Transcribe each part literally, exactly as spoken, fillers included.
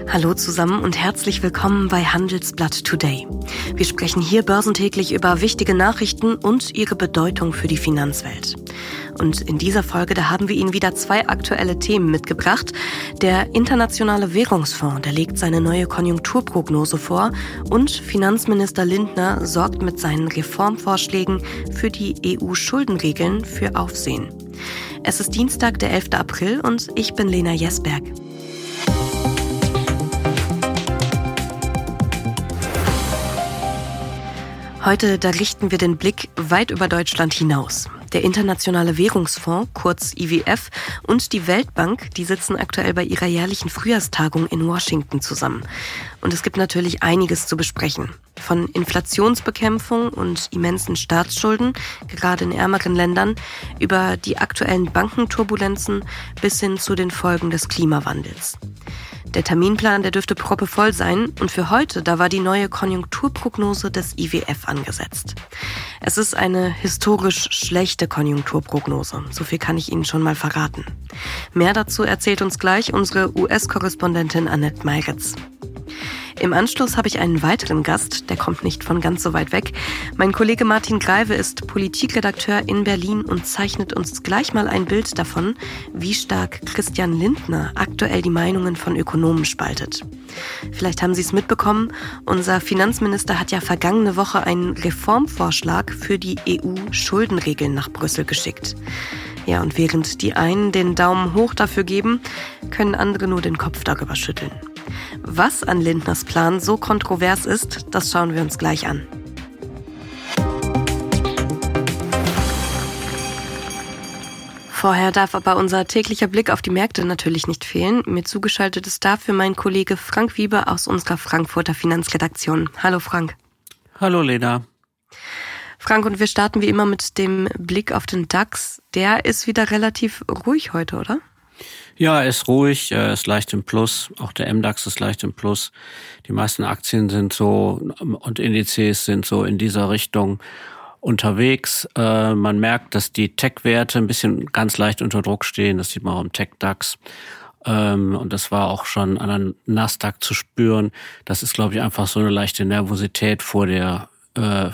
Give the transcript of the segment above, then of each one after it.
Hallo zusammen und herzlich willkommen bei Handelsblatt Today. Wir sprechen hier börsentäglich über wichtige Nachrichten und ihre Bedeutung für die Finanzwelt. Und in dieser Folge, da haben wir Ihnen wieder zwei aktuelle Themen mitgebracht. Der Internationale Währungsfonds, der legt seine neue Konjunkturprognose vor und Finanzminister Lindner sorgt mit seinen Reformvorschlägen für die E U-Schuldenregeln für Aufsehen. Es ist Dienstag, der elfter April und ich bin Lena Jesberg. Heute, da richten wir den Blick weit über Deutschland hinaus. Der Internationale Währungsfonds, kurz I W F, und die Weltbank, die sitzen aktuell bei ihrer jährlichen Frühjahrstagung in Washington zusammen. Und es gibt natürlich einiges zu besprechen. Von Inflationsbekämpfung und immensen Staatsschulden, gerade in ärmeren Ländern, über die aktuellen Bankenturbulenzen bis hin zu den Folgen des Klimawandels. Der Terminplan, der dürfte proppevoll sein und für heute, da war die neue Konjunkturprognose des I W F angesetzt. Es ist eine historisch schlechte Konjunkturprognose, so viel kann ich Ihnen schon mal verraten. Mehr dazu erzählt uns gleich unsere U S-Korrespondentin Annette Meiritz. Im Anschluss habe ich einen weiteren Gast, der kommt nicht von ganz so weit weg. Mein Kollege Martin Greive ist Politikredakteur in Berlin und zeichnet uns gleich mal ein Bild davon, wie stark Christian Lindner aktuell die Meinungen von Ökonomen spaltet. Vielleicht haben Sie es mitbekommen, unser Finanzminister hat ja vergangene Woche einen Reformvorschlag für die E U-Schuldenregeln nach Brüssel geschickt. Ja, und während die einen den Daumen hoch dafür geben, können andere nur den Kopf darüber schütteln. Was an Lindners Plan so kontrovers ist, das schauen wir uns gleich an. Vorher darf aber unser täglicher Blick auf die Märkte natürlich nicht fehlen. Mir zugeschaltet ist dafür mein Kollege Frank Wiebe aus unserer Frankfurter Finanzredaktion. Hallo Frank. Hallo Lena. Frank, und wir starten wie immer mit dem Blick auf den DAX. Der ist wieder relativ ruhig heute, oder? Ja, er ist ruhig, er ist leicht im Plus. Auch der M DAX ist leicht im Plus. Die meisten Aktien sind so und Indizes sind so in dieser Richtung unterwegs. Äh, man merkt, dass die Tech-Werte ein bisschen ganz leicht unter Druck stehen. Das sieht man auch im Tech-DAX. Ähm, und das war auch schon an der Nasdaq zu spüren. Das ist, glaube ich, einfach so eine leichte Nervosität vor der äh,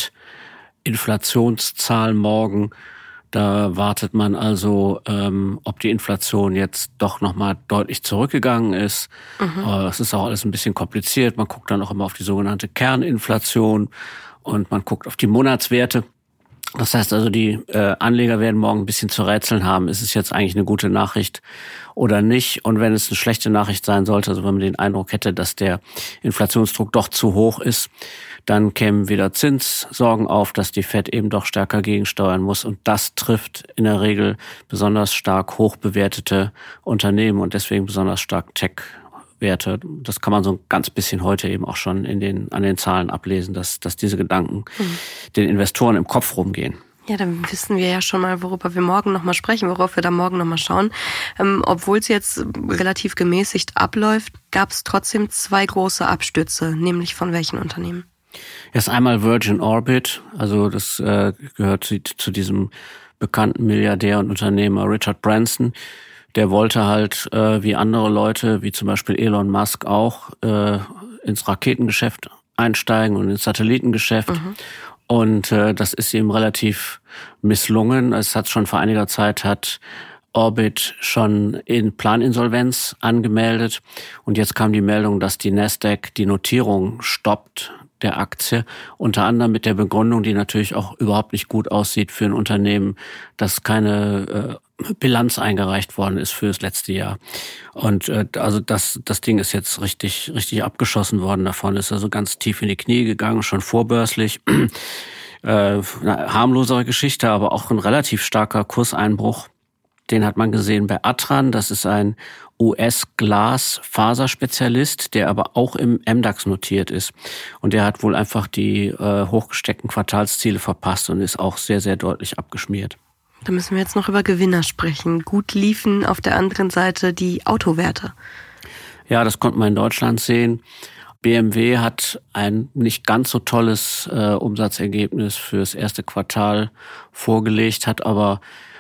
Fed-Inflationszahl morgen. Da wartet man also, ähm, ob die Inflation jetzt doch nochmal deutlich zurückgegangen ist. Mhm. Äh, es ist auch alles ein bisschen kompliziert. Man guckt dann auch immer auf die sogenannte Kerninflation und man guckt auf die Monatswerte. Das heißt also, die äh, Anleger werden morgen ein bisschen zu rätseln haben, ist es jetzt eigentlich eine gute Nachricht oder nicht? Und wenn es eine schlechte Nachricht sein sollte, also wenn man den Eindruck hätte, dass der Inflationsdruck doch zu hoch ist, dann kämen wieder Zinssorgen auf, dass die Fed eben doch stärker gegensteuern muss. Und das trifft in der Regel besonders stark hoch bewertete Unternehmen und deswegen besonders stark Tech-Werte. Das kann man so ein ganz bisschen heute eben auch schon in den, an den Zahlen ablesen, dass, dass diese Gedanken mhm. den Investoren im Kopf rumgehen. Ja, dann wissen wir ja schon mal, worüber wir morgen nochmal sprechen, worauf wir da morgen nochmal schauen. Ähm, obwohl es jetzt relativ gemäßigt abläuft, gab es trotzdem zwei große Abstürze, nämlich von welchen Unternehmen? Erst einmal Virgin Orbit, also das äh, gehört zu, zu diesem bekannten Milliardär und Unternehmer Richard Branson. Der wollte halt äh, wie andere Leute, wie zum Beispiel Elon Musk auch, äh, ins Raketengeschäft einsteigen und ins Satellitengeschäft. Mhm. Und äh, das ist ihm relativ misslungen. Es hat schon vor einiger Zeit hat Orbit schon in Planinsolvenz angemeldet. Und jetzt kam die Meldung, dass die Nasdaq die Notierung stoppt der Aktie, unter anderem mit der Begründung, die natürlich auch überhaupt nicht gut aussieht für ein Unternehmen, dass keine äh, Bilanz eingereicht worden ist für das letzte Jahr. Und äh, also das das Ding ist jetzt richtig richtig abgeschossen worden davon, ist also ganz tief in die Knie gegangen, schon vorbörslich. äh, eine harmlosere Geschichte, aber auch ein relativ starker Kurseinbruch. Den hat man gesehen bei Atran, das ist ein U S-Glas-Faserspezialist, der aber auch im M DAX notiert ist. Und der hat wohl einfach die äh, hochgesteckten Quartalsziele verpasst und ist auch sehr, sehr deutlich abgeschmiert. Da müssen wir jetzt noch über Gewinner sprechen. Gut liefen auf der anderen Seite die Autowerte. Ja, das konnte man in Deutschland sehen. B M W hat ein nicht ganz so tolles äh, Umsatzergebnis fürs erste Quartal vorgelegt, hat aber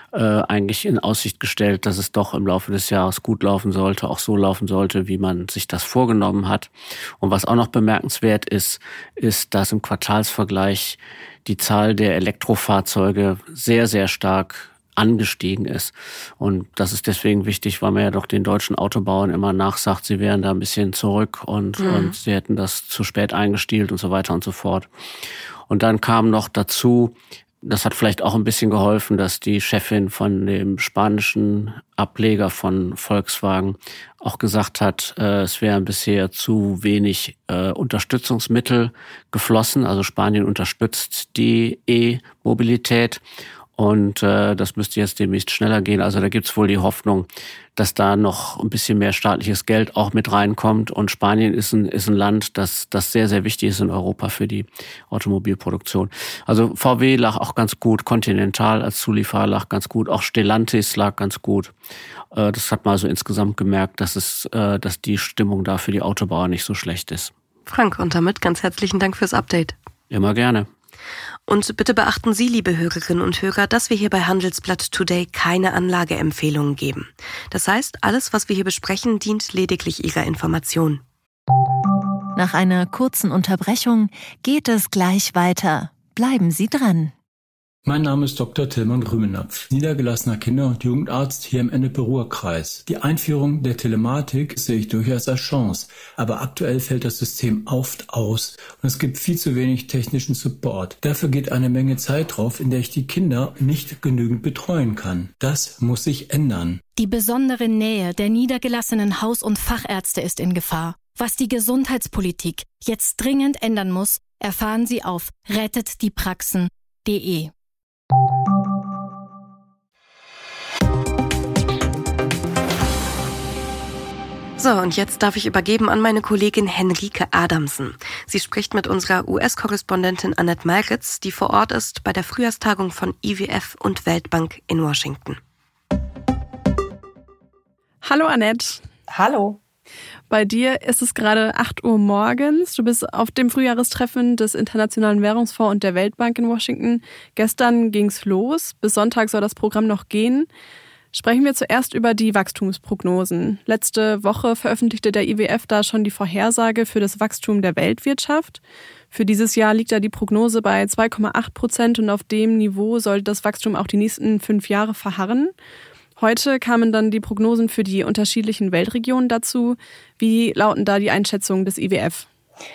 äh, eigentlich in Aussicht gestellt, dass es doch im Laufe des Jahres gut laufen sollte, auch so laufen sollte, wie man sich das vorgenommen hat. Und was auch noch bemerkenswert ist, ist, dass im Quartalsvergleich die Zahl der Elektrofahrzeuge sehr, sehr stark angestiegen ist. Und das ist deswegen wichtig, weil man ja doch den deutschen Autobauern immer nachsagt, sie wären da ein bisschen zurück und, mhm. und sie hätten das zu spät eingestielt und so weiter und so fort. Und dann kam noch dazu, das hat vielleicht auch ein bisschen geholfen, dass die Chefin von dem spanischen Ableger von Volkswagen auch gesagt hat, äh, es wären bisher zu wenig äh, Unterstützungsmittel geflossen. Also Spanien unterstützt die E-Mobilität. Und äh, das müsste jetzt demnächst schneller gehen. Also da gibt's wohl die Hoffnung, dass da noch ein bisschen mehr staatliches Geld auch mit reinkommt. Und Spanien ist ein, ist ein Land, das, das sehr, sehr wichtig ist in Europa für die Automobilproduktion. Also V W lag auch ganz gut, Continental als Zulieferer lag ganz gut, auch Stellantis lag ganz gut. Äh, das hat man so insgesamt gemerkt, dass es, äh, dass die Stimmung da für die Autobauer nicht so schlecht ist. Frank, und damit ganz herzlichen Dank fürs Update. Immer gerne. Und bitte beachten Sie, liebe Hörerinnen und Hörer, dass wir hier bei Handelsblatt Today keine Anlageempfehlungen geben. Das heißt, alles, was wir hier besprechen, dient lediglich Ihrer Information. Nach einer kurzen Unterbrechung geht es gleich weiter. Bleiben Sie dran. Mein Name ist Doktor Tillmann Grümenapf, niedergelassener Kinder- und Jugendarzt hier im Ennepe-Ruhr-Kreis. Die Einführung der Telematik sehe ich durchaus als Chance, aber aktuell fällt das System oft aus und es gibt viel zu wenig technischen Support. Dafür geht eine Menge Zeit drauf, in der ich die Kinder nicht genügend betreuen kann. Das muss sich ändern. Die besondere Nähe der niedergelassenen Haus- und Fachärzte ist in Gefahr. Was die Gesundheitspolitik jetzt dringend ändern muss, erfahren Sie auf rettet die praxen punkt de. So, und jetzt darf ich übergeben an meine Kollegin Henrike Adamsen. Sie spricht mit unserer U S-Korrespondentin Annette Malritz, die vor Ort ist bei der Frühjahrstagung von I W F und Weltbank in Washington. Hallo Annette. Hallo. Bei dir ist es gerade acht Uhr morgens. Du bist auf dem Frühjahrestreffen des Internationalen Währungsfonds und der Weltbank in Washington. Gestern ging's los. Bis Sonntag soll das Programm noch gehen. Sprechen wir zuerst über die Wachstumsprognosen. Letzte Woche veröffentlichte der I W F da schon die Vorhersage für das Wachstum der Weltwirtschaft. Für dieses Jahr liegt da die Prognose bei zwei Komma acht Prozent und auf dem Niveau soll das Wachstum auch die nächsten fünf Jahre verharren. Heute kamen dann die Prognosen für die unterschiedlichen Weltregionen dazu. Wie lauten da die Einschätzungen des I W F?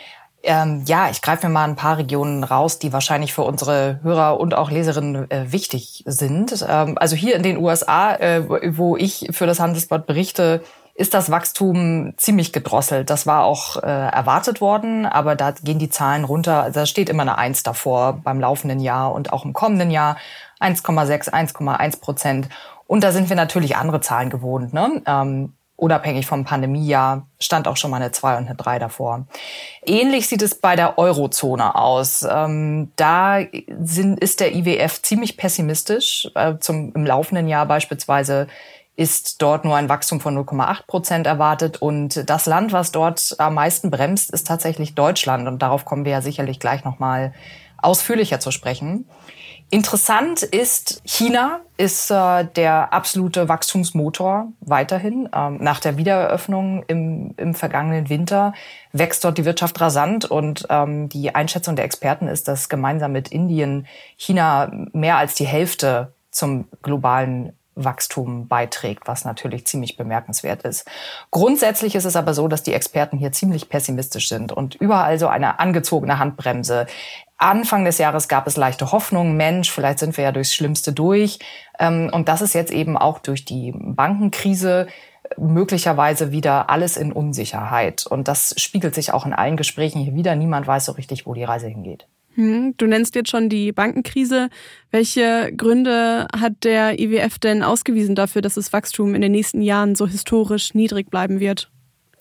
Ähm, ja, ich greife mir mal ein paar Regionen raus, die wahrscheinlich für unsere Hörer und auch Leserinnen äh, wichtig sind. Ähm, also hier in den U S A, äh, wo ich für das Handelsblatt berichte, ist das Wachstum ziemlich gedrosselt. Das war auch äh, erwartet worden, aber da gehen die Zahlen runter. Also da steht immer eine Eins davor beim laufenden Jahr und auch im kommenden Jahr. eins Komma sechs, eins Komma eins Prozent. Und da sind wir natürlich andere Zahlen gewohnt, ne? Ähm, unabhängig vom Pandemiejahr stand auch schon mal eine zwei und eine drei davor. Ähnlich sieht es bei der Eurozone aus. Ähm, da sind, ist der I W F ziemlich pessimistisch. Äh, zum, im laufenden Jahr beispielsweise ist dort nur ein Wachstum von null Komma acht Prozent erwartet. Und das Land, was dort am meisten bremst, ist tatsächlich Deutschland. Und darauf kommen wir ja sicherlich gleich noch mal ausführlicher zu sprechen. Interessant ist, China ist äh, der absolute Wachstumsmotor weiterhin. Ähm, nach der Wiedereröffnung im, im vergangenen Winter wächst dort die Wirtschaft rasant und ähm, die Einschätzung der Experten ist, dass gemeinsam mit Indien China mehr als die Hälfte zum globalen Wachstum beiträgt, was natürlich ziemlich bemerkenswert ist. Grundsätzlich ist es aber so, dass die Experten hier ziemlich pessimistisch sind und überall so eine angezogene Handbremse. Anfang des Jahres gab es leichte Hoffnung, Mensch, vielleicht sind wir ja durchs Schlimmste durch. Und das ist jetzt eben auch durch die Bankenkrise möglicherweise wieder alles in Unsicherheit. Und das spiegelt sich auch in allen Gesprächen hier wieder. Niemand weiß so richtig, wo die Reise hingeht. Hm, du nennst jetzt schon die Bankenkrise. Welche Gründe hat der I W F denn ausgewiesen dafür, dass das Wachstum in den nächsten Jahren so historisch niedrig bleiben wird?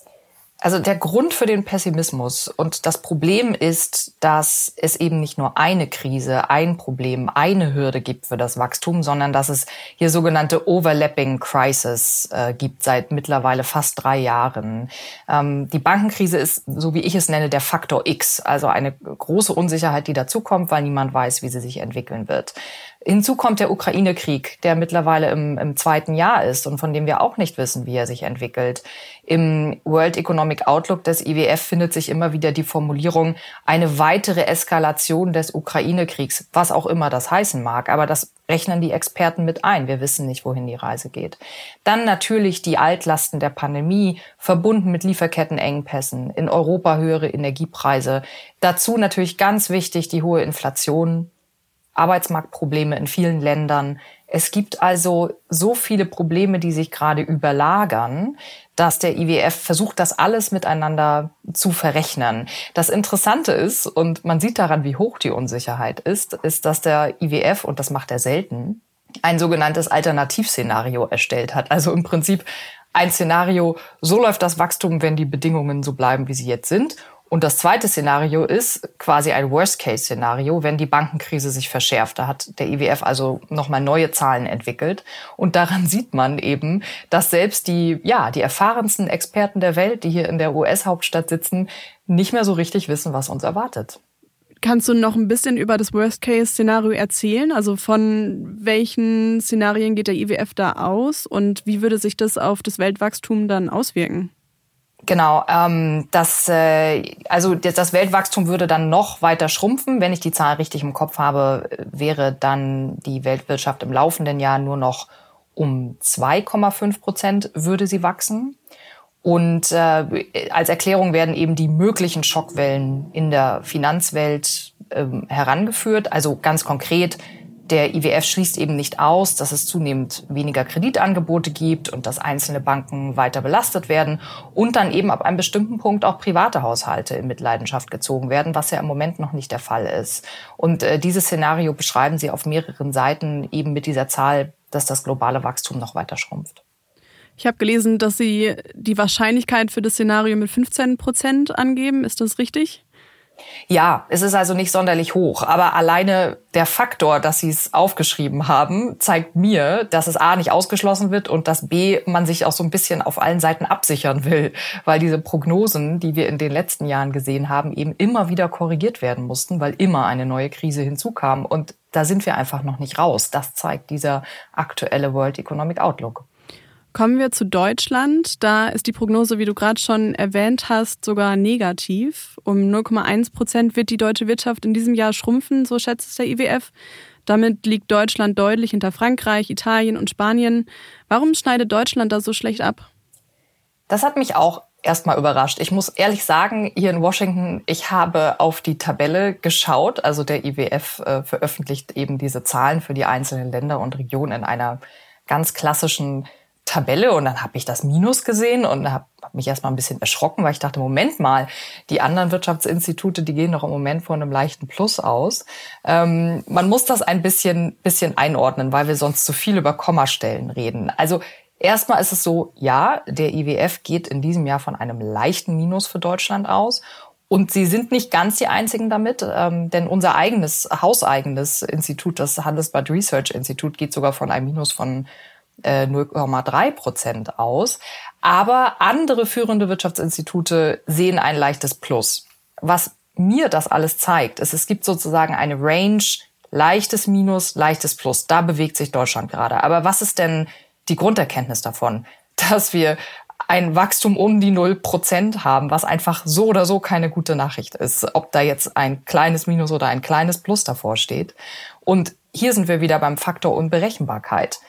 Also der Grund für den Pessimismus und das Problem ist, dass es eben nicht nur eine Krise, ein Problem, eine Hürde gibt für das Wachstum, sondern dass es hier sogenannte Overlapping Crisis äh, gibt seit mittlerweile fast drei Jahren. Ähm, die Bankenkrise ist, so wie ich es nenne, der Faktor X, also eine große Unsicherheit, die dazukommt, weil niemand weiß, wie sie sich entwickeln wird. Hinzu kommt der Ukraine-Krieg, der mittlerweile im, im zweiten Jahr ist und von dem wir auch nicht wissen, wie er sich entwickelt. Im World Economic Outlook des I W F findet sich immer wieder die Formulierung, eine weitere Eskalation des Ukraine-Kriegs, was auch immer das heißen mag. Aber das rechnen die Experten mit ein. Wir wissen nicht, wohin die Reise geht. Dann natürlich die Altlasten der Pandemie, verbunden mit Lieferkettenengpässen, in Europa höhere Energiepreise. Dazu natürlich ganz wichtig die hohe Inflation, Arbeitsmarktprobleme in vielen Ländern. Es gibt also so viele Probleme, die sich gerade überlagern, dass der I W F versucht, das alles miteinander zu verrechnen. Das Interessante ist, und man sieht daran, wie hoch die Unsicherheit ist, ist, dass der I W F, und das macht er selten, ein sogenanntes Alternativszenario erstellt hat. Also im Prinzip ein Szenario, so läuft das Wachstum, wenn die Bedingungen so bleiben, wie sie jetzt sind. Und das zweite Szenario ist quasi ein Worst-Case-Szenario, wenn die Bankenkrise sich verschärft. Da hat der I W F also nochmal neue Zahlen entwickelt. Und daran sieht man eben, dass selbst die, ja, die erfahrensten Experten der Welt, die hier in der U S-Hauptstadt sitzen, nicht mehr so richtig wissen, was uns erwartet. Kannst du noch ein bisschen über das Worst-Case-Szenario erzählen? Also von welchen Szenarien geht der I W F da aus und wie würde sich das auf das Weltwachstum dann auswirken? Genau, ähm, das, äh, also das Weltwachstum würde dann noch weiter schrumpfen. Wenn ich die Zahl richtig im Kopf habe, wäre dann die Weltwirtschaft im laufenden Jahr nur noch um zwei Komma fünf Prozent würde sie wachsen. Und äh, als Erklärung werden eben die möglichen Schockwellen in der Finanzwelt äh, herangeführt. Also ganz konkret, der I W F schließt eben nicht aus, dass es zunehmend weniger Kreditangebote gibt und dass einzelne Banken weiter belastet werden und dann eben ab einem bestimmten Punkt auch private Haushalte in Mitleidenschaft gezogen werden, was ja im Moment noch nicht der Fall ist. Und äh, dieses Szenario beschreiben sie auf mehreren Seiten eben mit dieser Zahl, dass das globale Wachstum noch weiter schrumpft. Ich habe gelesen, dass Sie die Wahrscheinlichkeit für das Szenario mit fünfzehn Prozent angeben. Ist das richtig? Ja, es ist also nicht sonderlich hoch, aber alleine der Faktor, dass Sie es aufgeschrieben haben, zeigt mir, dass es A nicht ausgeschlossen wird und dass B man sich auch so ein bisschen auf allen Seiten absichern will, weil diese Prognosen, die wir in den letzten Jahren gesehen haben, eben immer wieder korrigiert werden mussten, weil immer eine neue Krise hinzukam und da sind wir einfach noch nicht raus. Das zeigt dieser aktuelle World Economic Outlook. Kommen wir zu Deutschland. Da ist die Prognose, wie du gerade schon erwähnt hast, sogar negativ. Um null Komma eins Prozent wird die deutsche Wirtschaft in diesem Jahr schrumpfen, so schätzt es der I W F. Damit liegt Deutschland deutlich hinter Frankreich, Italien und Spanien. Warum schneidet Deutschland da so schlecht ab? Das hat mich auch erstmal überrascht. Ich muss ehrlich sagen, hier in Washington, ich habe auf die Tabelle geschaut. Also der I W F äh, veröffentlicht eben diese Zahlen für die einzelnen Länder und Regionen in einer ganz klassischen Tabelle und dann habe ich das Minus gesehen und habe hab mich erstmal ein bisschen erschrocken, weil ich dachte, Moment mal, die anderen Wirtschaftsinstitute, die gehen doch im Moment von einem leichten Plus aus. Ähm, man muss das ein bisschen, bisschen einordnen, weil wir sonst zu viel über Kommastellen reden. Also erstmal ist es so, ja, der I W F geht in diesem Jahr von einem leichten Minus für Deutschland aus. Und sie sind nicht ganz die einzigen damit, ähm, denn unser eigenes, hauseigenes Institut, das Handelsblatt Research Institut, geht sogar von einem Minus von null Komma drei Prozent aus. Aber andere führende Wirtschaftsinstitute sehen ein leichtes Plus. Was mir das alles zeigt, ist, es gibt sozusagen eine Range, leichtes Minus, leichtes Plus. Da bewegt sich Deutschland gerade. Aber was ist denn die Grunderkenntnis davon? Dass wir ein Wachstum um die null Prozent haben, was einfach so oder so keine gute Nachricht ist. Ob da jetzt ein kleines Minus oder ein kleines Plus davor steht. Und hier sind wir wieder beim Faktor Unberechenbarkeit.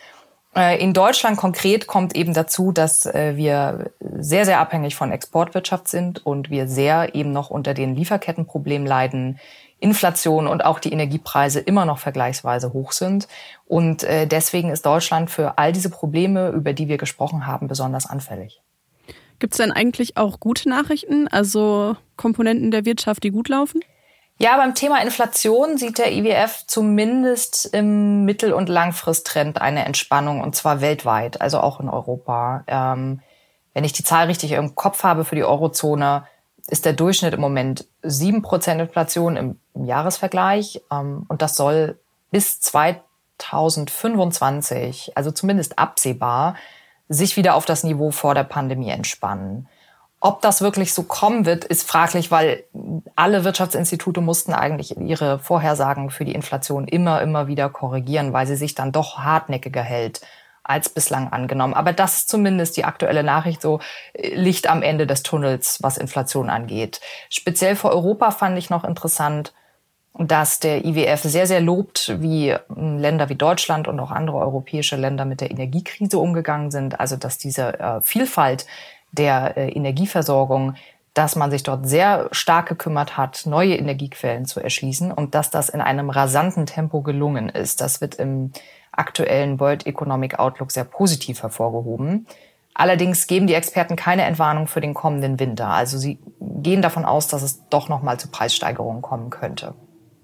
In Deutschland konkret kommt eben dazu, dass wir sehr, sehr abhängig von Exportwirtschaft sind und wir sehr eben noch unter den Lieferkettenproblemen leiden, Inflation und auch die Energiepreise immer noch vergleichsweise hoch sind. Und deswegen ist Deutschland für all diese Probleme, über die wir gesprochen haben, besonders anfällig. Gibt es denn eigentlich auch gute Nachrichten, also Komponenten der Wirtschaft, die gut laufen? Ja, beim Thema Inflation sieht der I W F zumindest im Mittel- und Langfristtrend eine Entspannung, und zwar weltweit, also auch in Europa. Ähm, wenn ich die Zahl richtig im Kopf habe für die Eurozone, ist der Durchschnitt im Moment sieben Prozent Inflation im, im Jahresvergleich. Ähm, und das soll bis zweitausendfünfundzwanzig, also zumindest absehbar, sich wieder auf das Niveau vor der Pandemie entspannen. Ob das wirklich so kommen wird, ist fraglich, weil alle Wirtschaftsinstitute mussten eigentlich ihre Vorhersagen für die Inflation immer, immer wieder korrigieren, weil sie sich dann doch hartnäckiger hält als bislang angenommen. Aber das ist zumindest die aktuelle Nachricht, so Licht am Ende des Tunnels, was Inflation angeht. Speziell für Europa fand ich noch interessant, dass der I W F sehr, sehr lobt, wie Länder wie Deutschland und auch andere europäische Länder mit der Energiekrise umgegangen sind. Also dass diese äh, Vielfalt der äh, Energieversorgung, dass man sich dort sehr stark gekümmert hat, neue Energiequellen zu erschließen und dass das in einem rasanten Tempo gelungen ist. Das wird im aktuellen World Economic Outlook sehr positiv hervorgehoben. Allerdings geben die Experten keine Entwarnung für den kommenden Winter. Also sie gehen davon aus, dass es doch noch mal zu Preissteigerungen kommen könnte.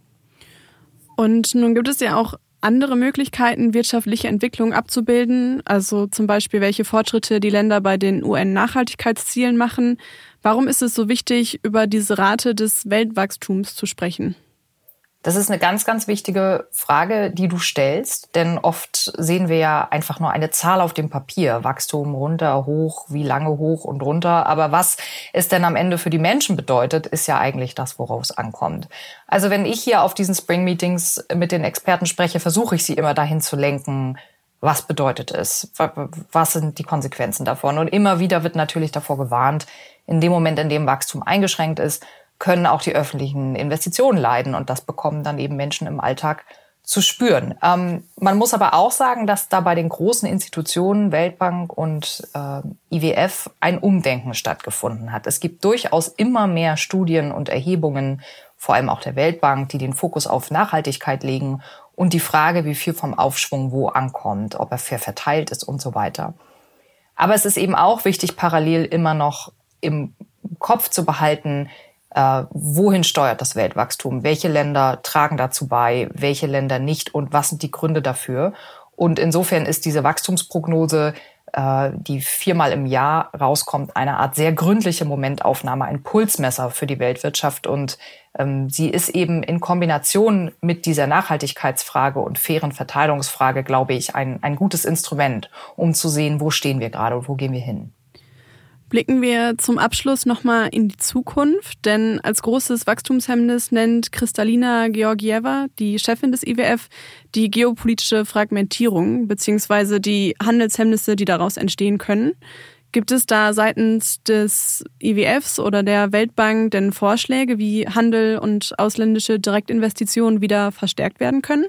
Und nun gibt es ja auch andere Möglichkeiten, wirtschaftliche Entwicklung abzubilden, also zum Beispiel, welche Fortschritte die Länder bei den U N-Nachhaltigkeitszielen machen. Warum ist es so wichtig, über diese Rate des Weltwachstums zu sprechen? Das ist eine ganz, ganz wichtige Frage, die du stellst, denn oft sehen wir ja einfach nur eine Zahl auf dem Papier. Wachstum runter, hoch, wie lange hoch und runter. Aber was es denn am Ende für die Menschen bedeutet, ist ja eigentlich das, worauf es ankommt. Also wenn ich hier auf diesen Spring-Meetings mit den Experten spreche, versuche ich sie immer dahin zu lenken, was bedeutet es? Was sind die Konsequenzen davon? Und immer wieder wird natürlich davor gewarnt, in dem Moment, in dem Wachstum eingeschränkt ist, können auch die öffentlichen Investitionen leiden. Und das bekommen dann eben Menschen im Alltag zu spüren. Ähm, man muss aber auch sagen, dass da bei den großen Institutionen, Weltbank und äh, I W F, ein Umdenken stattgefunden hat. Es gibt durchaus immer mehr Studien und Erhebungen, vor allem auch der Weltbank, die den Fokus auf Nachhaltigkeit legen und die Frage, wie viel vom Aufschwung wo ankommt, ob er fair verteilt ist und so weiter. Aber es ist eben auch wichtig, parallel immer noch im Kopf zu behalten, Äh, wohin steuert das Weltwachstum? Welche Länder tragen dazu bei? Welche Länder nicht? Und was sind die Gründe dafür? Und insofern ist diese Wachstumsprognose, äh, die viermal im Jahr rauskommt, eine Art sehr gründliche Momentaufnahme, ein Pulsmesser für die Weltwirtschaft. Und ähm, sie ist eben in Kombination mit dieser Nachhaltigkeitsfrage und fairen Verteilungsfrage, glaube ich, ein, ein gutes Instrument, um zu sehen, wo stehen wir gerade und wo gehen wir hin. Blicken wir zum Abschluss nochmal in die Zukunft, denn als großes Wachstumshemmnis nennt Kristalina Georgieva, die Chefin des I W F, die geopolitische Fragmentierung bzw. die Handelshemmnisse, die daraus entstehen können. Gibt es da seitens des I W Fs oder der Weltbank denn Vorschläge, wie Handel und ausländische Direktinvestitionen wieder verstärkt werden können?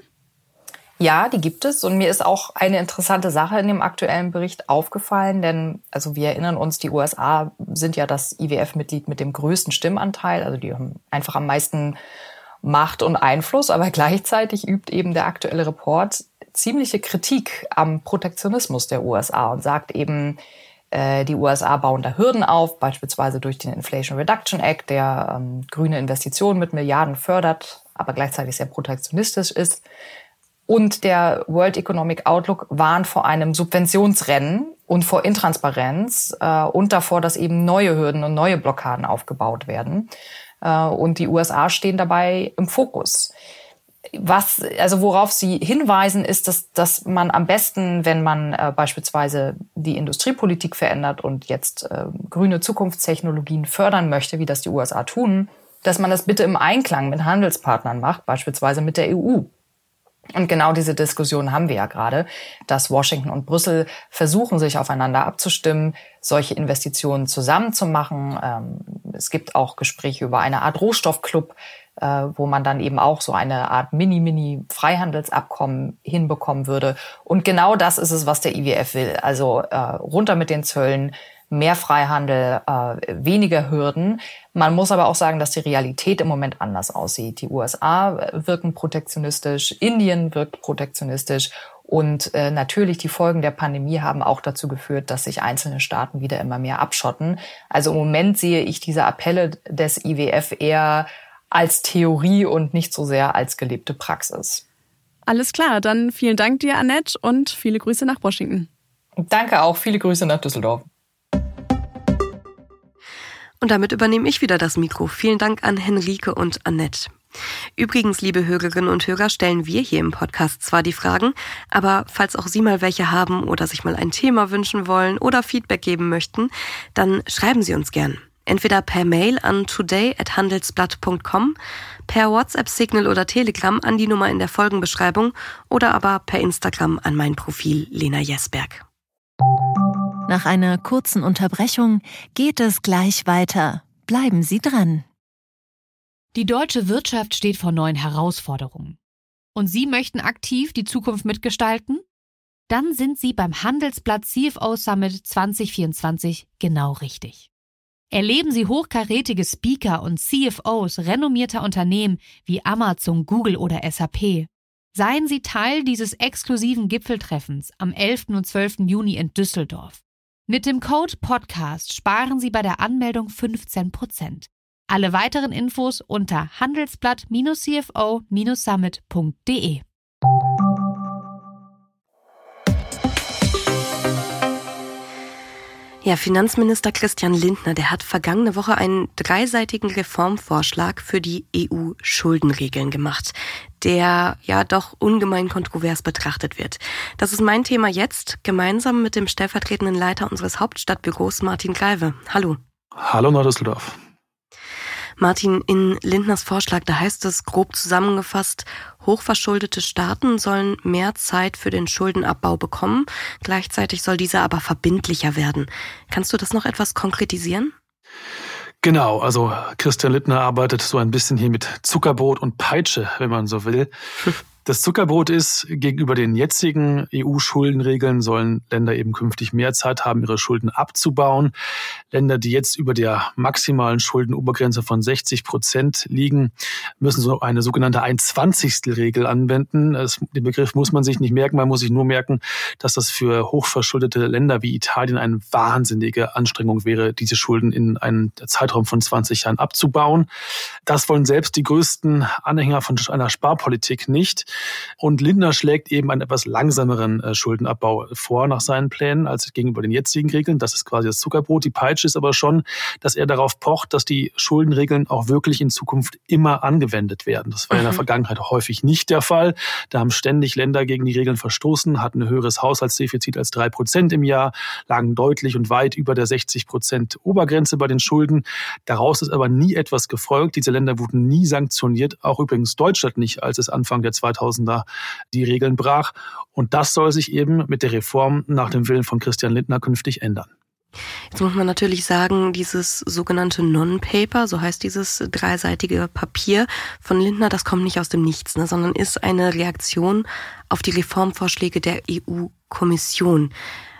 Ja, die gibt es. Und mir ist auch eine interessante Sache in dem aktuellen Bericht aufgefallen, denn also wir erinnern uns, die U S A sind ja das I W F-Mitglied mit dem größten Stimmanteil. Also die haben einfach am meisten Macht und Einfluss. Aber gleichzeitig übt eben der aktuelle Report ziemliche Kritik am Protektionismus der U S A und sagt eben, äh, die U S A bauen da Hürden auf, beispielsweise durch den Inflation Reduction Act, der ähm, grüne Investitionen mit Milliarden fördert, aber gleichzeitig sehr protektionistisch ist. Und der World Economic Outlook warnt vor einem Subventionsrennen und vor Intransparenz äh, und davor, dass eben neue Hürden und neue Blockaden aufgebaut werden. Äh, und die U S A stehen dabei im Fokus. Was, also worauf sie hinweisen, ist, dass, dass man am besten, wenn man äh, beispielsweise die Industriepolitik verändert und jetzt äh, grüne Zukunftstechnologien fördern möchte, wie das die U S A tun, dass man das bitte im Einklang mit Handelspartnern macht, beispielsweise mit der E U. Und genau diese Diskussion haben wir ja gerade, dass Washington und Brüssel versuchen, sich aufeinander abzustimmen, solche Investitionen zusammen zu machen. Es gibt auch Gespräche über eine Art Rohstoffclub, wo man dann eben auch so eine Art Mini-Mini-Freihandelsabkommen hinbekommen würde. Und genau das ist es, was der I W F will. Also runter mit den Zöllen, mehr Freihandel, äh, weniger Hürden. Man muss aber auch sagen, dass die Realität im Moment anders aussieht. Die U S A wirken protektionistisch, Indien wirkt protektionistisch und äh, natürlich die Folgen der Pandemie haben auch dazu geführt, dass sich einzelne Staaten wieder immer mehr abschotten. Also im Moment sehe ich diese Appelle des I W F eher als Theorie und nicht so sehr als gelebte Praxis. Alles klar, dann vielen Dank dir, Annette, und viele Grüße nach Washington. Danke auch, viele Grüße nach Düsseldorf. Und damit übernehme ich wieder das Mikro. Vielen Dank an Henrike und Annette. Übrigens, liebe Hörerinnen und Hörer, stellen wir hier im Podcast zwar die Fragen, aber falls auch Sie mal welche haben oder sich mal ein Thema wünschen wollen oder Feedback geben möchten, dann schreiben Sie uns gern. Entweder per Mail an today at handelsblatt punkt com, per WhatsApp-Signal oder Telegram an die Nummer in der Folgenbeschreibung oder aber per Instagram an mein Profil Lena Jesberg. Nach einer kurzen Unterbrechung geht es gleich weiter. Bleiben Sie dran. Die deutsche Wirtschaft steht vor neuen Herausforderungen. Und Sie möchten aktiv die Zukunft mitgestalten? Dann sind Sie beim Handelsblatt C F O Summit zwanzig vierundzwanzig genau richtig. Erleben Sie hochkarätige Speaker und C F Os renommierter Unternehmen wie Amazon, Google oder S A P. Seien Sie Teil dieses exklusiven Gipfeltreffens am elften und zwölften Juni in Düsseldorf. Mit dem Code Podcast sparen Sie bei der Anmeldung fünfzehn Prozent. Alle weiteren Infos unter handelsblatt C F O Summit punkt de. Ja, Finanzminister Christian Lindner, der hat vergangene Woche einen dreiseitigen Reformvorschlag für die E U-Schuldenregeln gemacht, der ja doch ungemein kontrovers betrachtet wird. Das ist mein Thema jetzt, gemeinsam mit dem stellvertretenden Leiter unseres Hauptstadtbüros, Martin Greive. Hallo. Hallo nach Düsseldorf. Martin, in Lindners Vorschlag, da heißt es grob zusammengefasst, hochverschuldete Staaten sollen mehr Zeit für den Schuldenabbau bekommen. Gleichzeitig soll dieser aber verbindlicher werden. Kannst du das noch etwas konkretisieren? Genau, also Christian Lindner arbeitet so ein bisschen hier mit Zuckerbrot und Peitsche, wenn man so will. Das Zuckerbrot ist, gegenüber den jetzigen E U-Schuldenregeln sollen Länder eben künftig mehr Zeit haben, ihre Schulden abzubauen. Länder, die jetzt über der maximalen Schuldenobergrenze von sechzig Prozent liegen, müssen so eine sogenannte Ein-Zwanzigstel-Regel anwenden. Das, den Begriff muss man sich nicht merken, man muss sich nur merken, dass das für hochverschuldete Länder wie Italien eine wahnsinnige Anstrengung wäre, diese Schulden in einem Zeitraum von zwanzig Jahren abzubauen. Das wollen selbst die größten Anhänger von einer Sparpolitik nicht. Und Lindner schlägt eben einen etwas langsameren äh, Schuldenabbau vor nach seinen Plänen als gegenüber den jetzigen Regeln. Das ist quasi das Zuckerbrot. Die Peitsche ist aber schon, dass er darauf pocht, dass die Schuldenregeln auch wirklich in Zukunft immer angewendet werden. Das war mhm. in der Vergangenheit häufig nicht der Fall. Da haben ständig Länder gegen die Regeln verstoßen, hatten ein höheres Haushaltsdefizit als drei Prozent im Jahr, lagen deutlich und weit über der sechzig Prozent Obergrenze bei den Schulden. Daraus ist aber nie etwas gefolgt. Diese Länder wurden nie sanktioniert, auch übrigens Deutschland nicht, als es Anfang der zweitausender die Regeln brach. Und das soll sich eben mit der Reform nach dem Willen von Christian Lindner künftig ändern. Jetzt muss man natürlich sagen, dieses sogenannte Non-Paper, so heißt dieses dreiseitige Papier von Lindner, das kommt nicht aus dem Nichts, ne, sondern ist eine Reaktion auf die Reformvorschläge der E U-Kommission.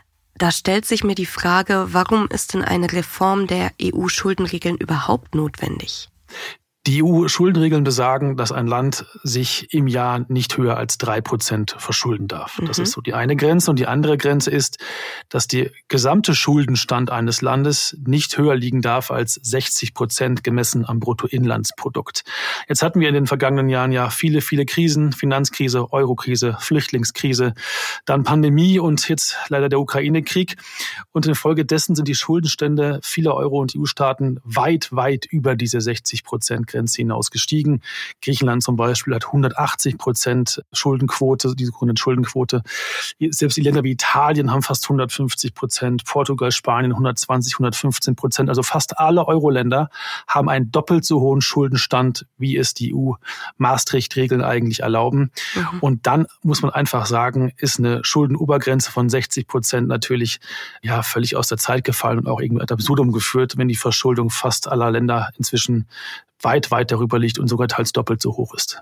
Da stellt sich mir die Frage, warum ist denn eine Reform der E U-Schuldenregeln überhaupt notwendig? Die E U-Schuldenregeln besagen, dass ein Land sich im Jahr nicht höher als drei Prozent verschulden darf. Das mhm. ist so die eine Grenze. Und die andere Grenze ist, dass der gesamte Schuldenstand eines Landes nicht höher liegen darf als sechzig Prozent gemessen am Bruttoinlandsprodukt. Jetzt hatten wir in den vergangenen Jahren ja viele, viele Krisen. Finanzkrise, Eurokrise, Flüchtlingskrise, dann Pandemie und jetzt leider der Ukraine-Krieg. Und infolgedessen sind die Schuldenstände vieler Euro- und E U-Staaten weit, weit über diese sechzig Prozent Grenze hinaus gestiegen. Griechenland zum Beispiel hat hundertachtzig Prozent Schuldenquote, diese Schuldenquote. Selbst die Länder wie Italien haben fast hundertfünfzig Prozent, Portugal, Spanien hundertzwanzig, hundertfünfzehn Prozent. Also fast alle Euro-Länder haben einen doppelt so hohen Schuldenstand, wie es die E U-Maastricht-Regeln eigentlich erlauben. Mhm. Und dann muss man einfach sagen, ist eine Schuldenobergrenze von sechzig Prozent natürlich ja völlig aus der Zeit gefallen und auch irgendwie ad absurdum geführt, wenn die Verschuldung fast aller Länder inzwischen weit, weit darüber liegt und sogar teils doppelt so hoch ist.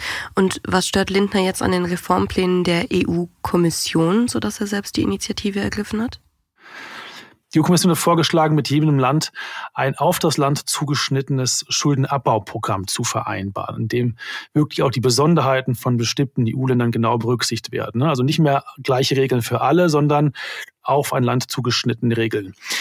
Und was stört Lindner jetzt an den Reformplänen der E U-Kommission, sodass er selbst die Initiative ergriffen hat? Die E U-Kommission hat vorgeschlagen, mit jedem Land ein auf das Land zugeschnittenes Schuldenabbauprogramm zu vereinbaren, in dem wirklich auch die Besonderheiten von bestimmten E U-Ländern genau berücksichtigt werden. Also nicht mehr gleiche Regeln für alle, sondern auf ein Land zugeschnittene Regeln.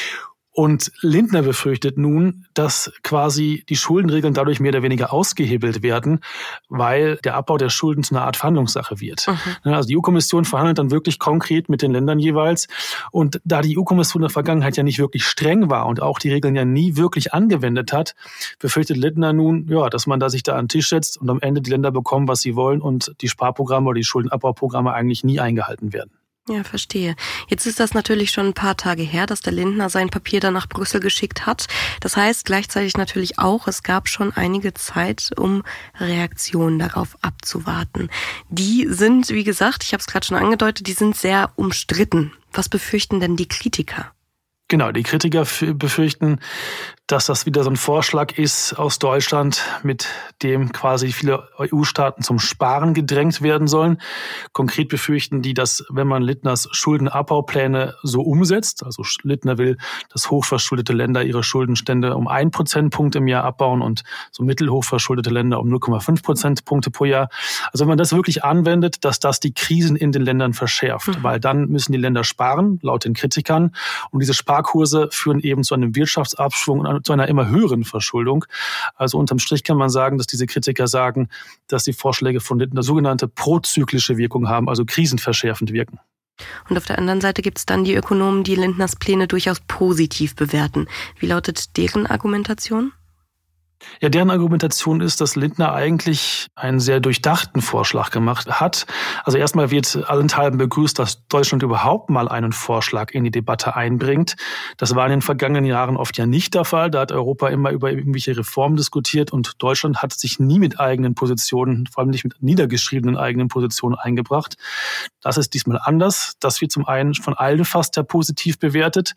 Und Lindner befürchtet nun, dass quasi die Schuldenregeln dadurch mehr oder weniger ausgehebelt werden, weil der Abbau der Schulden zu einer Art Verhandlungssache wird. Mhm. Also die E U-Kommission verhandelt dann wirklich konkret mit den Ländern jeweils. Und da die E U-Kommission in der Vergangenheit ja nicht wirklich streng war und auch die Regeln ja nie wirklich angewendet hat, befürchtet Lindner nun, ja, dass man da sich da an den Tisch setzt und am Ende die Länder bekommen, was sie wollen und die Sparprogramme oder die Schuldenabbauprogramme eigentlich nie eingehalten werden. Ja, verstehe. Jetzt ist das natürlich schon ein paar Tage her, dass der Lindner sein Papier dann nach Brüssel geschickt hat. Das heißt gleichzeitig natürlich auch, es gab schon einige Zeit, um Reaktionen darauf abzuwarten. Die sind, wie gesagt, ich habe es gerade schon angedeutet, die sind sehr umstritten. Was befürchten denn die Kritiker? Genau, die Kritiker befürchten, dass das wieder so ein Vorschlag ist aus Deutschland, mit dem quasi viele E U-Staaten zum Sparen gedrängt werden sollen. Konkret befürchten die, dass wenn man Lindners Schuldenabbaupläne so umsetzt, also Lindner will, dass hochverschuldete Länder ihre Schuldenstände um ein Prozentpunkt im Jahr abbauen und so mittelhochverschuldete Länder um null Komma fünf Prozentpunkte pro Jahr. Also wenn man das wirklich anwendet, dass das die Krisen in den Ländern verschärft, mhm. weil dann müssen die Länder sparen, laut den Kritikern, und diese Sparkurse führen eben zu einem Wirtschaftsabschwung und zu einer immer höheren Verschuldung. Also unterm Strich kann man sagen, dass diese Kritiker sagen, dass die Vorschläge von Lindner sogenannte prozyklische Wirkung haben, also krisenverschärfend wirken. Und auf der anderen Seite gibt es dann die Ökonomen, die Lindners Pläne durchaus positiv bewerten. Wie lautet deren Argumentation? Ja, deren Argumentation ist, dass Lindner eigentlich einen sehr durchdachten Vorschlag gemacht hat. Also erstmal wird allenthalben begrüßt, dass Deutschland überhaupt mal einen Vorschlag in die Debatte einbringt. Das war in den vergangenen Jahren oft ja nicht der Fall. Da hat Europa immer über irgendwelche Reformen diskutiert und Deutschland hat sich nie mit eigenen Positionen, vor allem nicht mit niedergeschriebenen eigenen Positionen eingebracht. Das ist diesmal anders. Das wird zum einen von allen fast ja positiv bewertet.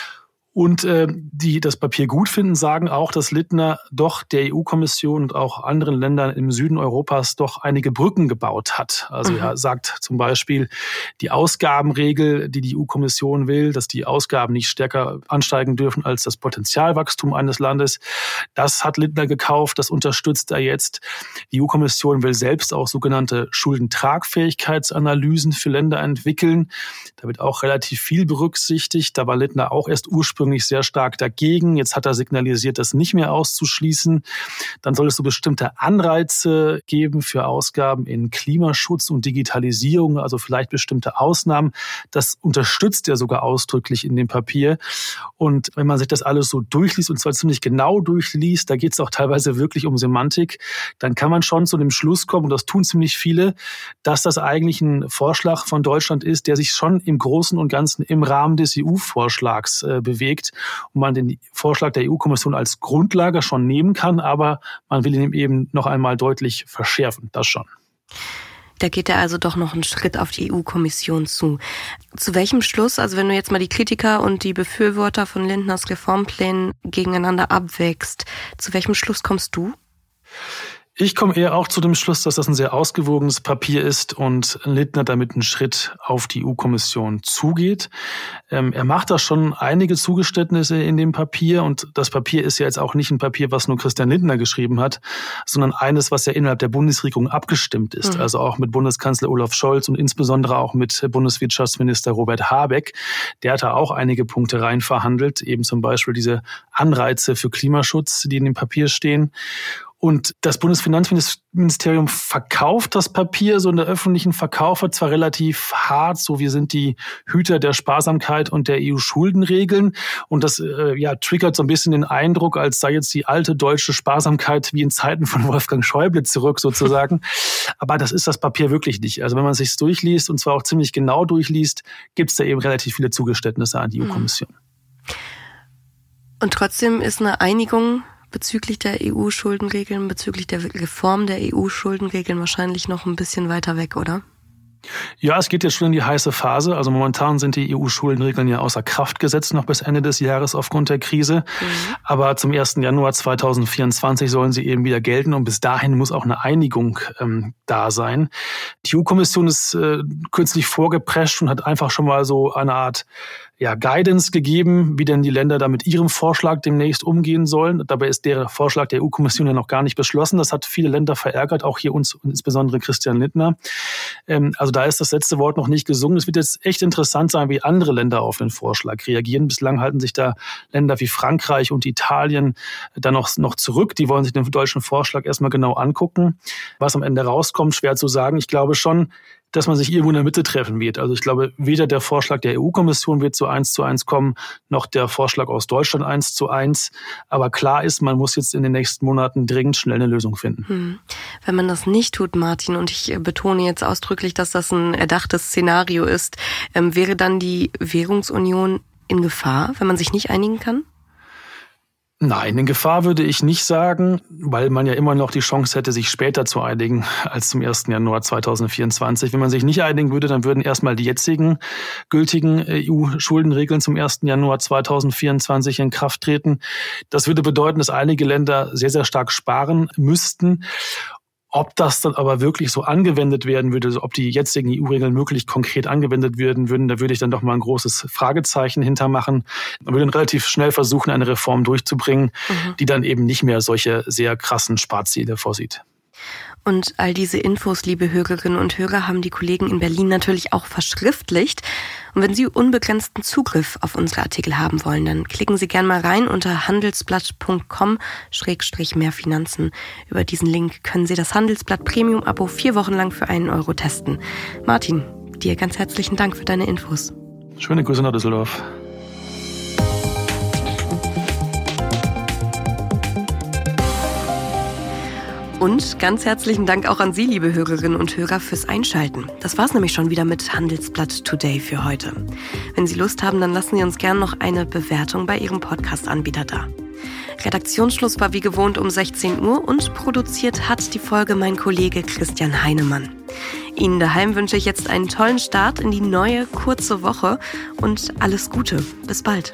Und äh, die das Papier gut finden, sagen auch, dass Lindner doch der E U-Kommission und auch anderen Ländern im Süden Europas doch einige Brücken gebaut hat. Also mhm. er sagt zum Beispiel, die Ausgabenregel, die die E U-Kommission will, dass die Ausgaben nicht stärker ansteigen dürfen als das Potenzialwachstum eines Landes, das hat Lindner gekauft, das unterstützt er jetzt. Die E U-Kommission will selbst auch sogenannte Schuldentragfähigkeitsanalysen für Länder entwickeln. Da wird auch relativ viel berücksichtigt. Da war Lindner auch erst ursprünglich sehr stark dagegen. Jetzt hat er signalisiert, das nicht mehr auszuschließen. Dann soll es so bestimmte Anreize geben für Ausgaben in Klimaschutz und Digitalisierung, also vielleicht bestimmte Ausnahmen. Das unterstützt er sogar ausdrücklich in dem Papier. Und wenn man sich das alles so durchliest, und zwar ziemlich genau durchliest, da geht es auch teilweise wirklich um Semantik, dann kann man schon zu dem Schluss kommen, und das tun ziemlich viele, dass das eigentlich ein Vorschlag von Deutschland ist, der sich schon im Großen und Ganzen im Rahmen des E U-Vorschlags äh, bewegt und man den Vorschlag der E U-Kommission als Grundlage schon nehmen kann, aber man will ihn eben noch einmal deutlich verschärfen, das schon. Da geht er also doch noch einen Schritt auf die E U-Kommission zu. Zu welchem Schluss, also wenn du jetzt mal die Kritiker und die Befürworter von Lindners Reformplänen gegeneinander abwägst, zu welchem Schluss kommst du? Ich komme eher auch zu dem Schluss, dass das ein sehr ausgewogenes Papier ist und Lindner damit einen Schritt auf die E U-Kommission zugeht. Ähm, er macht da schon einige Zugeständnisse in dem Papier und das Papier ist ja jetzt auch nicht ein Papier, was nur Christian Lindner geschrieben hat, sondern eines, was ja innerhalb der Bundesregierung abgestimmt ist. Mhm. Also auch mit Bundeskanzler Olaf Scholz und insbesondere auch mit Bundeswirtschaftsminister Robert Habeck. Der hat da auch einige Punkte rein verhandelt, eben zum Beispiel diese Anreize für Klimaschutz, die in dem Papier stehen. Und das Bundesfinanzministerium verkauft das Papier, so in der öffentlichen Verkauf hat zwar relativ hart, so wir sind die Hüter der Sparsamkeit und der E U-Schuldenregeln. Und das äh, ja triggert so ein bisschen den Eindruck, als sei jetzt die alte deutsche Sparsamkeit wie in Zeiten von Wolfgang Schäuble zurück sozusagen. Aber das ist das Papier wirklich nicht. Also wenn man es sich durchliest und zwar auch ziemlich genau durchliest, gibt es da eben relativ viele Zugeständnisse an die E U-Kommission. Und trotzdem ist eine Einigung bezüglich der E U-Schuldenregeln, bezüglich der Reform der E U-Schuldenregeln wahrscheinlich noch ein bisschen weiter weg, oder? Ja, es geht jetzt schon in die heiße Phase. Also momentan sind die E U-Schuldenregeln ja außer Kraft gesetzt noch bis Ende des Jahres aufgrund der Krise. Mhm. Aber zum ersten Januar zweitausendvierundzwanzig sollen sie eben wieder gelten und bis dahin muss auch eine Einigung ähm, da sein. Die E U-Kommission ist äh, kürzlich vorgeprescht und hat einfach schon mal so eine Art ja, Guidance gegeben, wie denn die Länder da mit ihrem Vorschlag demnächst umgehen sollen. Dabei ist der Vorschlag der E U-Kommission ja noch gar nicht beschlossen. Das hat viele Länder verärgert, auch hier uns, insbesondere Christian Lindner. Ähm, also da ist das letzte Wort noch nicht gesungen. Es wird jetzt echt interessant sein, wie andere Länder auf den Vorschlag reagieren. Bislang halten sich da Länder wie Frankreich und Italien da noch, noch zurück. Die wollen sich den deutschen Vorschlag erstmal genau angucken. Was am Ende rauskommt, schwer zu sagen. Ich glaube schon, dass man sich irgendwo in der Mitte treffen wird. Also ich glaube, weder der Vorschlag der E U-Kommission wird so eins zu eins kommen, noch der Vorschlag aus Deutschland eins zu eins. Aber klar ist, man muss jetzt in den nächsten Monaten dringend schnell eine Lösung finden. Hm. Wenn man das nicht tut, Martin, und ich betone jetzt ausdrücklich, dass das ein erdachtes Szenario ist, ähm, wäre dann die Währungsunion in Gefahr, wenn man sich nicht einigen kann? Nein, in Gefahr würde ich nicht sagen, weil man ja immer noch die Chance hätte, sich später zu einigen als zum ersten Januar zweitausendvierundzwanzig. Wenn man sich nicht einigen würde, dann würden erstmal die jetzigen gültigen E U-Schuldenregeln zum ersten Januar zweitausendvierundzwanzig in Kraft treten. Das würde bedeuten, dass einige Länder sehr, sehr stark sparen müssten. Ob das dann aber wirklich so angewendet werden würde, also ob die jetzigen E U-Regeln wirklich konkret angewendet werden würden, da würde ich dann doch mal ein großes Fragezeichen hintermachen. Man würde dann relativ schnell versuchen, eine Reform durchzubringen, mhm. die dann eben nicht mehr solche sehr krassen Sparziele vorsieht. Und all diese Infos, liebe Hörerinnen und Hörer, haben die Kollegen in Berlin natürlich auch verschriftlicht. Und wenn Sie unbegrenzten Zugriff auf unsere Artikel haben wollen, dann klicken Sie gerne mal rein unter handelsblatt punkt com schrägstrich mehr Finanzen. Über diesen Link können Sie das Handelsblatt Premium-Abo vier Wochen lang für einen Euro testen. Martin, dir ganz herzlichen Dank für deine Infos. Schöne Grüße nach Düsseldorf. Und ganz herzlichen Dank auch an Sie, liebe Hörerinnen und Hörer, fürs Einschalten. Das war's nämlich schon wieder mit Handelsblatt Today für heute. Wenn Sie Lust haben, dann lassen Sie uns gerne noch eine Bewertung bei Ihrem Podcast-Anbieter da. Redaktionsschluss war wie gewohnt um sechzehn Uhr und produziert hat die Folge mein Kollege Christian Heinemann. Ihnen daheim wünsche ich jetzt einen tollen Start in die neue, kurze Woche und alles Gute. Bis bald.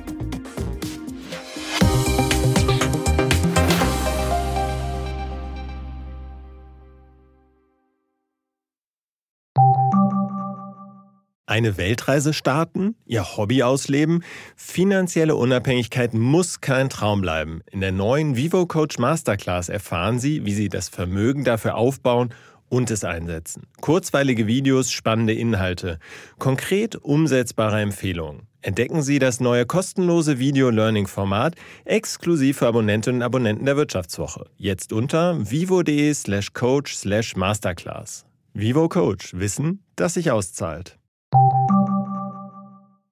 Eine Weltreise starten? Ihr Hobby ausleben? Finanzielle Unabhängigkeit muss kein Traum bleiben. In der neuen Vivo Coach Masterclass erfahren Sie, wie Sie das Vermögen dafür aufbauen und es einsetzen. Kurzweilige Videos, spannende Inhalte, konkret umsetzbare Empfehlungen. Entdecken Sie das neue kostenlose Video-Learning-Format exklusiv für Abonnentinnen und Abonnenten der Wirtschaftswoche. Jetzt unter vivo.de slash coach slash masterclass. Vivo Coach. Wissen, das sich auszahlt.